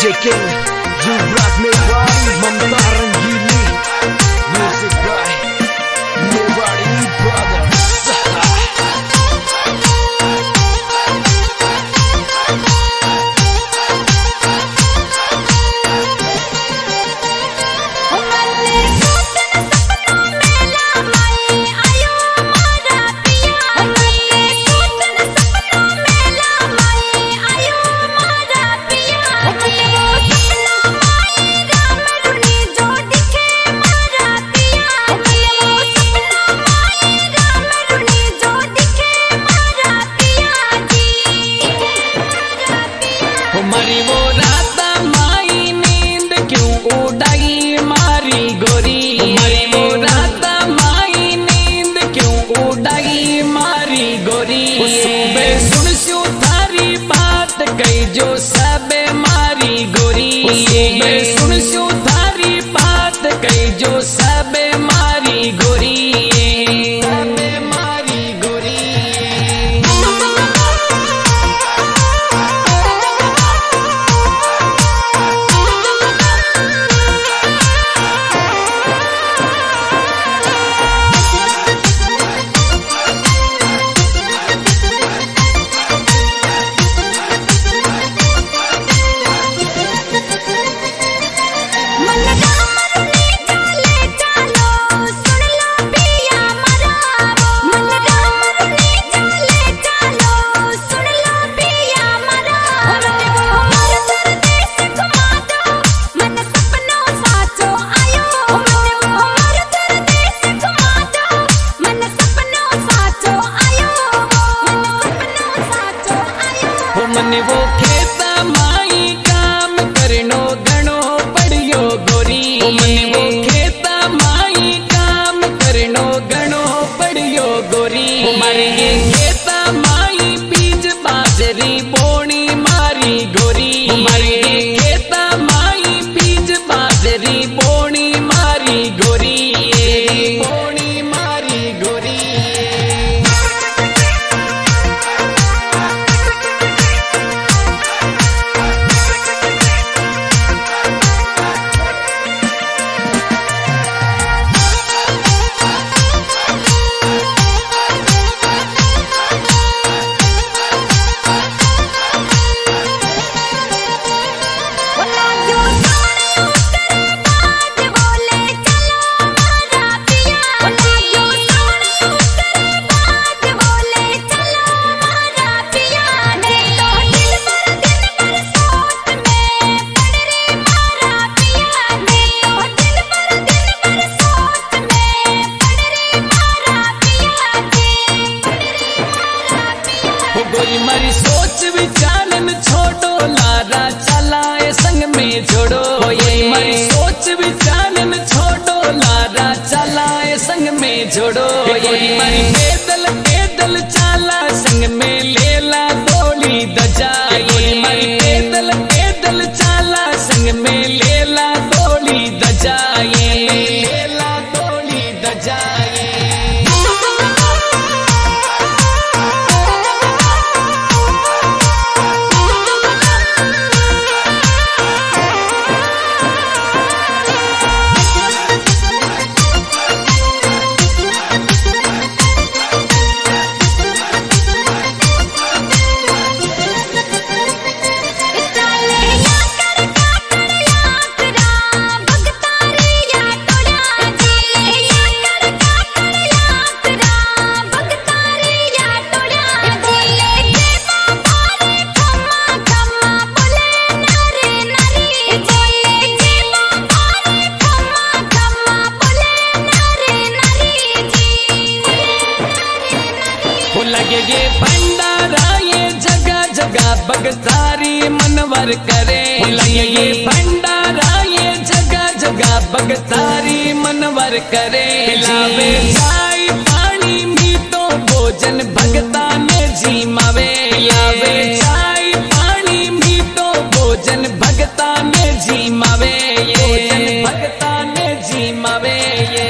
DJ King, Yuvraj Mewari, Mamta Rangili, music by Mewari Brothers. मरी वो रात माई नींद क्यों उड़ाई मारी गोरी, मरी वो रात माई नींद क्यों उड़ाई मारी गोरी। सुबह सुन सु थारी बात कही जो सब मारी गोरी, सुबह सुन सु थारी बात कही जो सब मारी गोरी, सब मारी गोरी। मन वो खेता माई काम करनो गणो पड़ियो गोरी, मन वो खेता माई काम करनो गणो पड़ियो गोरी। मारे ये खेता माई बीज बाजरी बोनी मारी गोरी, मारे ये खेता माई बीज बाजरी बोनी मारी गोरी, बोनी मारी गोरी। गोरी मरी सोच विचार में छोड़ो लारा चलाए संग में जोड़ो, ये मरी सोच विचार में छोड़ो लारा चलाए संग में जोड़ो। गोरी मरी पैदल पैदल चला संग में लेला दौड़ी दजा, गोरी मरी पैदल पैदल चला संग में लेला दौड़ी दजा, ये लेला दौड़ी दजा। लगे ये भंडारा ये जगह जगह बगतारी मनवर करे, लगे ये भंडारा ये जगह जगह बगतारी मनवर करे। पिलावे चाय पानी मीठो भोजन भगता ने जीमावे, पिलावे चाय पानी मीठो भोजन भगता ने जीमावे, ये भगता ने जीमावे ये।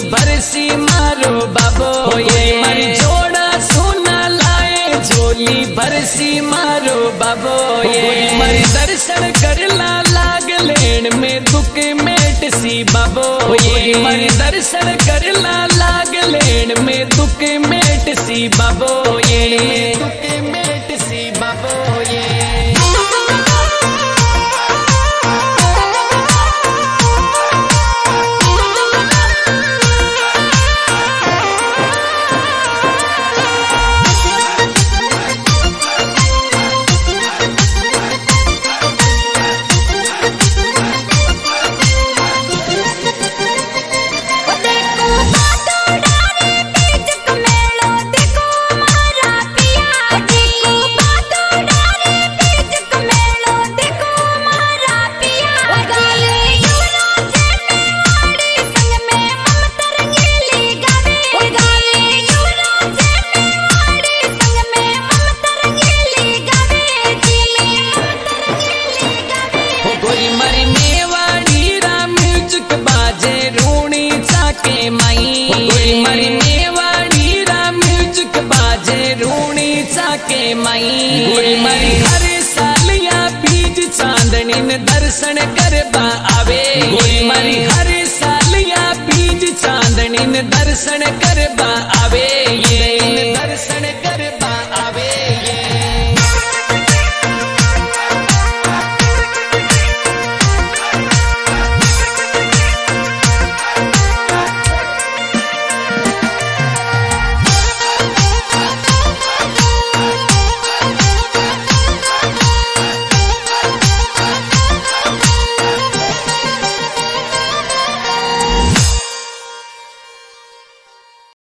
बरसी मारो बाबो ये मारी जोड़ा सोना लाए झोली बरसी मारो बाबो ये मारी दर्शन करला लाग लेन में दुख मेट सी बाबो ये मारी दर्शन करला लाग लेन में दुख मेट सी बाबो ये दुख मेट सी बाबो ये के माई मारी हर सालिया बीज चांदनी दर्शन करबा आवे मारी हर सालिया बीज चांदनी दर्शन करबा आवे